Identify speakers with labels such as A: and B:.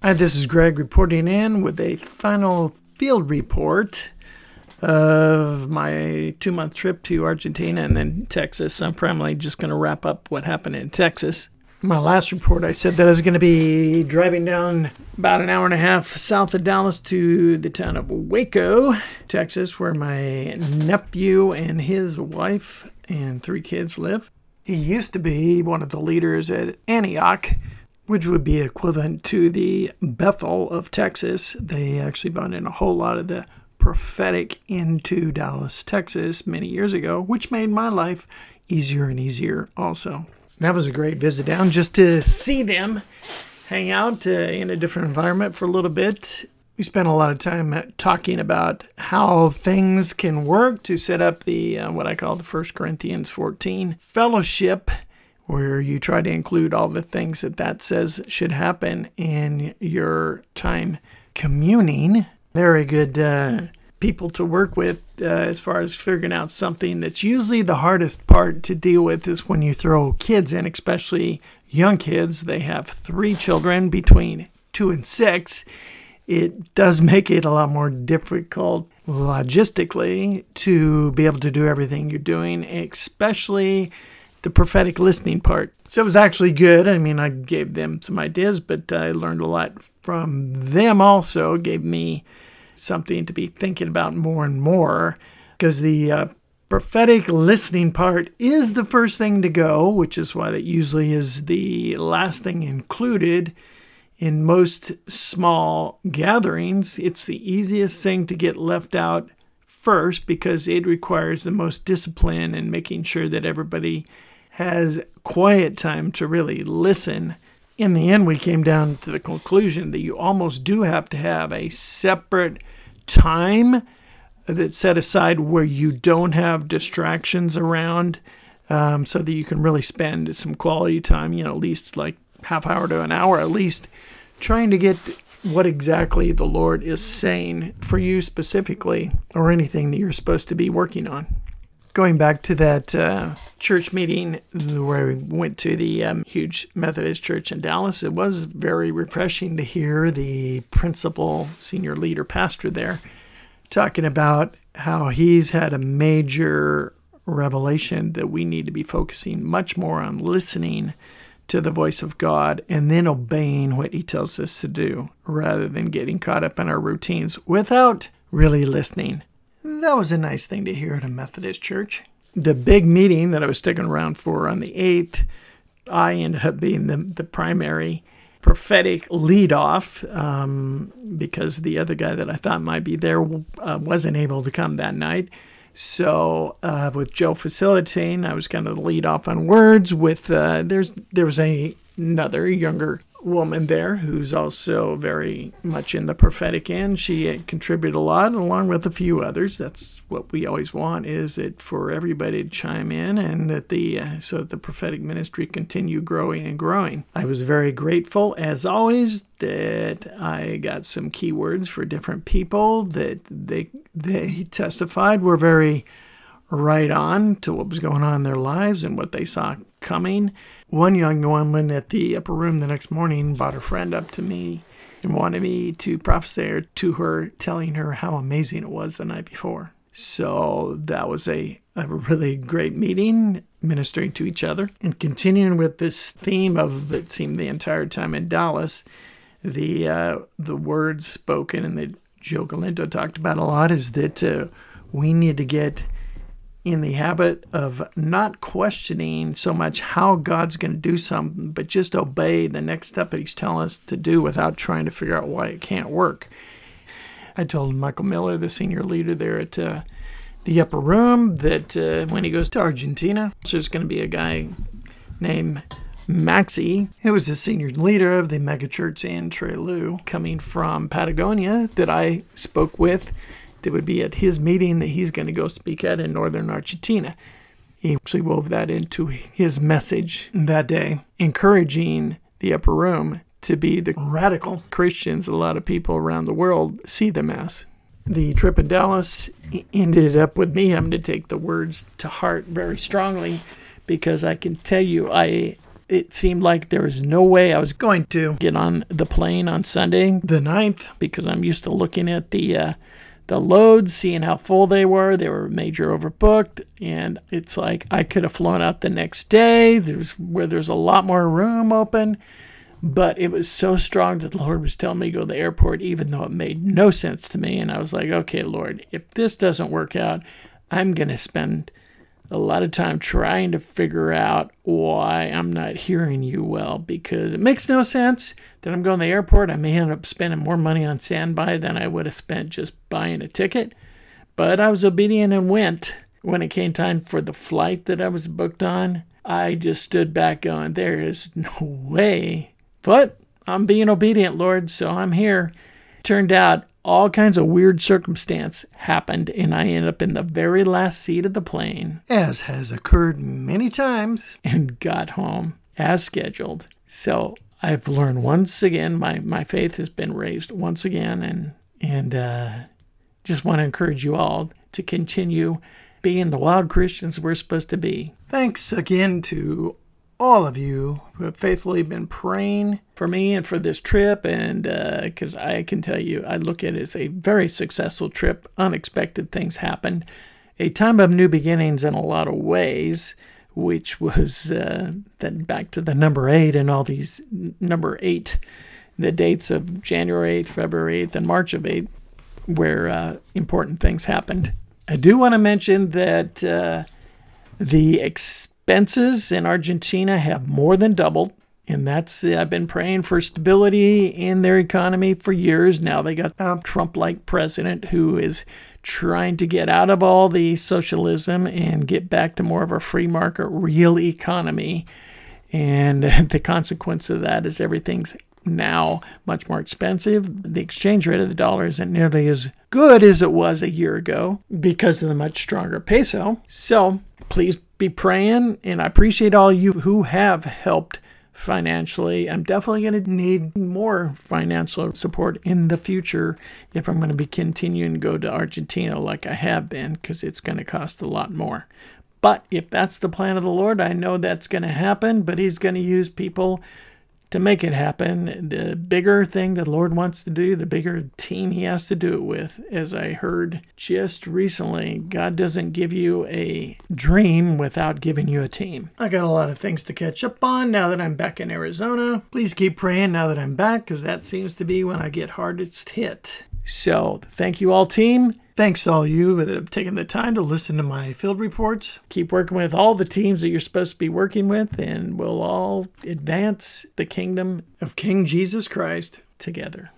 A: Hi, this is Greg reporting in with a final field report of my 2-month trip to Argentina and then Texas. I'm primarily just going to wrap up what happened in Texas. My last report, I said that I was going to be driving down about an hour and a half south of Dallas to the town of Waco, Texas, where my nephew and his wife and 3 kids live. He used to be one of the leaders at Antioch, which would be equivalent to the Bethel of Texas. They actually brought in a whole lot of the prophetic into Dallas, Texas many years ago, which made my life easier and easier also. That was a great visit down just to see them hang out in a different environment for a little bit. We spent a lot of time talking about how things can work to set up the what I call the 1 Corinthians 14 fellowship, where you try to include all the things that says should happen in your time communing. Very good people to work with as far as figuring out something that's usually the hardest part to deal with is when you throw kids in, especially young kids. They have 3 children between 2 and 6. It does make it a lot more difficult logistically to be able to do everything you're doing, especially the prophetic listening part. So it was actually good. I mean, I gave them some ideas, but I learned a lot from them also. It gave me something to be thinking about more and more, because the prophetic listening part is the first thing to go, which is why that usually is the last thing included in most small gatherings. It's the easiest thing to get left out first because it requires the most discipline in making sure that everybody has quiet time to really listen. In the end, we came down to the conclusion that you almost do have to have a separate time that's set aside where you don't have distractions around, so that you can really spend some quality time, at least like half hour to an hour at least, trying to get what exactly the Lord is saying for you specifically, or anything that you're supposed to be working on. Going back to that church meeting where we went to the huge Methodist church in Dallas, it was very refreshing to hear the principal, senior leader pastor there talking about how he's had a major revelation that we need to be focusing much more on listening to the voice of God and then obeying what he tells us to do rather than getting caught up in our routines without really listening. That was a nice thing to hear at a Methodist church. The big meeting that I was sticking around for on the 8th, I ended up being the primary prophetic leadoff because the other guy that I thought might be there wasn't able to come that night. So with Joe facilitating, I was kind of the leadoff on words. With there was another younger woman there who's also very much in the prophetic end. She contributed a lot along with a few others. That's what we always want, is it for everybody to chime in and that so that the prophetic ministry continue growing and growing. I was very grateful, as always, that I got some keywords for different people that they testified were very right on to what was going on in their lives and what they saw coming. One young woman at the upper room the next morning brought her friend up to me and wanted me to prophesy to her, telling her how amazing it was the night before. So that was a really great meeting, ministering to each other. And continuing with this theme of, it seemed the entire time in Dallas, the words spoken and that Joe Galindo talked about a lot is that we need to get in the habit of not questioning so much how God's going to do something, but just obey the next step that he's telling us to do without trying to figure out why it can't work. I told Michael Miller, the senior leader there at the upper room, that when he goes to Argentina, there's going to be a guy named Maxi, who was the senior leader of the megachurch in Trelew, coming from Patagonia, that I spoke with. That would be at his meeting that he's going to go speak at in northern Argentina. He actually wove that into his message that day, encouraging the upper room to be the radical Christians a lot of people around the world see them as. The trip in Dallas ended up with me having to take the words to heart very strongly, because I can tell you I It seemed like there was no way I was going to get on the plane on Sunday, the 9th, because I'm used to looking at the loads, seeing how full they were. They were major overbooked, and it's like I could have flown out the next day. There's a lot more room open, but it was so strong that the Lord was telling me to go to the airport, even though it made no sense to me. And I was like, okay, Lord, if this doesn't work out, I'm going to spend a lot of time trying to figure out why I'm not hearing you well, because it makes no sense that I'm going to the airport. I may end up spending more money on standby than I would have spent just buying a ticket. But I was obedient and went. When it came time for the flight that I was booked on, I just stood back going, there is no way. But I'm being obedient, Lord, so I'm here. Turned out all kinds of weird circumstance happened, and I ended up in the very last seat of the plane,
B: as has occurred many times,
A: and got home as scheduled. So I've learned once again, my faith has been raised once again, and just want to encourage you all to continue being the wild Christians we're supposed to be.
B: Thanks again to all of you who have faithfully been praying
A: for me and for this trip, and because I can tell you, I look at it as a very successful trip. Unexpected things happened. A time of new beginnings in a lot of ways, which was then back to the number 8 and all these number 8, the dates of January 8th, February 8th, and March of 8th, where important things happened. I do want to mention that the expenses in Argentina have more than doubled, and I've been praying for stability in their economy for years. Now they got a Trump-like president who is trying to get out of all the socialism and get back to more of a free market, real economy. And the consequence of that is everything's now much more expensive. The exchange rate of the dollar isn't nearly as good as it was a year ago because of the much stronger peso. So please be praying, and I appreciate all you who have helped financially. I'm definitely going to need more financial support in the future if I'm going to be continuing to go to Argentina like I have been, because it's going to cost a lot more. But if that's the plan of the Lord, I know that's going to happen, but he's going to use people to make it happen. The bigger thing the Lord wants to do, the bigger team he has to do it with. As I heard just recently, God doesn't give you a dream without giving you a team.
B: I got a lot of things to catch up on now that I'm back in Arizona. Please keep praying now that I'm back, because that seems to be when I get hardest hit.
A: So thank you all, team.
B: Thanks to all you that have taken the time to listen to my field reports.
A: Keep working with all the teams that you're supposed to be working with, and we'll all advance the kingdom
B: of King Jesus Christ
A: together.